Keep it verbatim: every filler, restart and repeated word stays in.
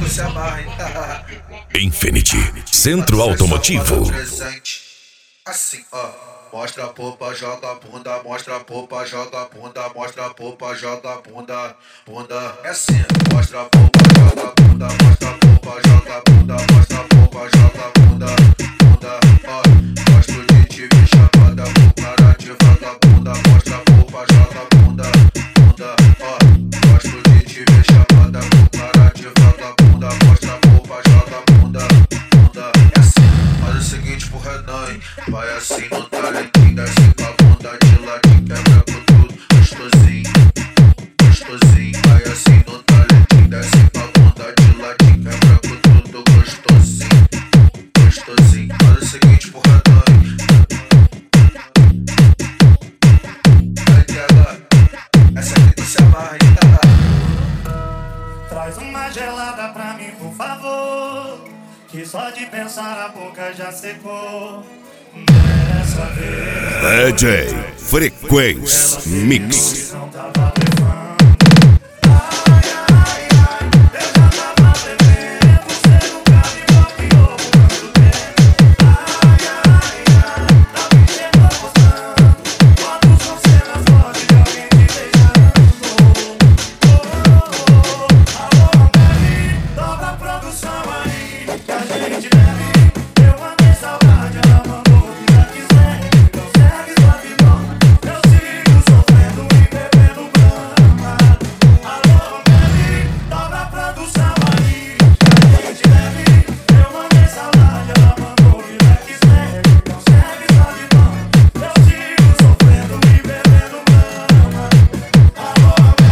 tu se amarra, hein? Infinity, centro automotivo. Assim, ó. Mostra a popa, joga a bunda, mostra a popa, joga a bunda, mostra a popa, joga a bunda, bunda. É assim, mostra a popa, joga a bunda, mostra a popa, joga a bunda, mostra a popa, joga a bunda, bunda. Ó, gosto de te ver chapada com cara de vagabunda, mostra a popa, joga a bunda, bunda. Ó, gosto de te ver chapada com cara de vagabunda, mostra a popa, joga a bunda, bunda. É assim, faz o seguinte pro Renan, hein? Vai assim no talentinho, desce com a bunda de ladinho, quebra com tudo, gostosinho, gostosinho. Vai assim no talentinho, desce com a bunda de ladinho, quebra com tudo, gostosinho, gostosinho. Faz o seguinte pro Renan, hein? Vai pegar, essa aqui tu se amarra, hein? Traz uma gelada pra mim, por favor, que só de pensar a boca já secou. Dessa vez D J Frequência Mix. não tava